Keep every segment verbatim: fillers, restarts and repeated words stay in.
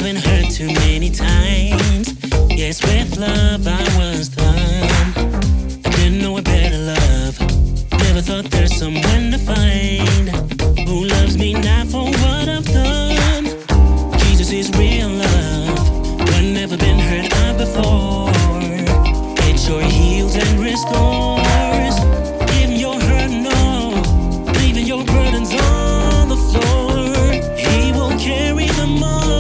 I've been hurt too many times. Yes, with love I was done. I didn't know a better love. Never thought there's someone to find who loves me not for what I've done. Jesus is real love. I've never been hurt by before. It sure heals and restores. Even your hurt, no, leaving your burdens on the floor. He will carry them all.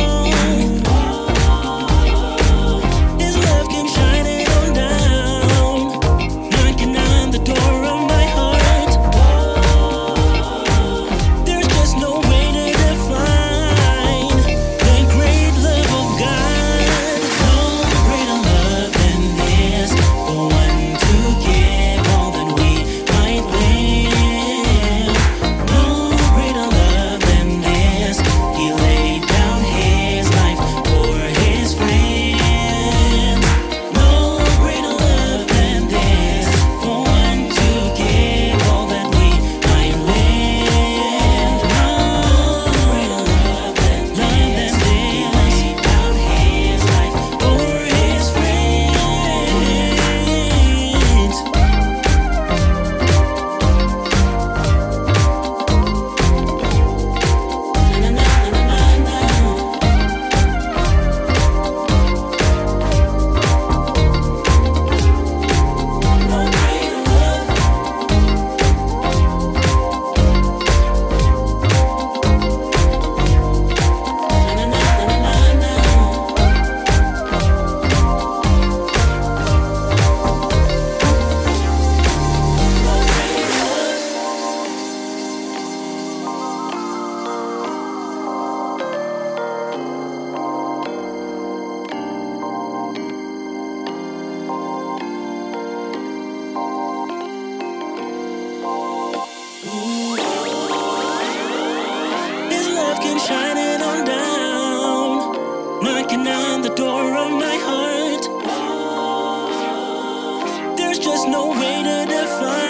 Shining on down, knocking on the door of my heart. There's just no way to define.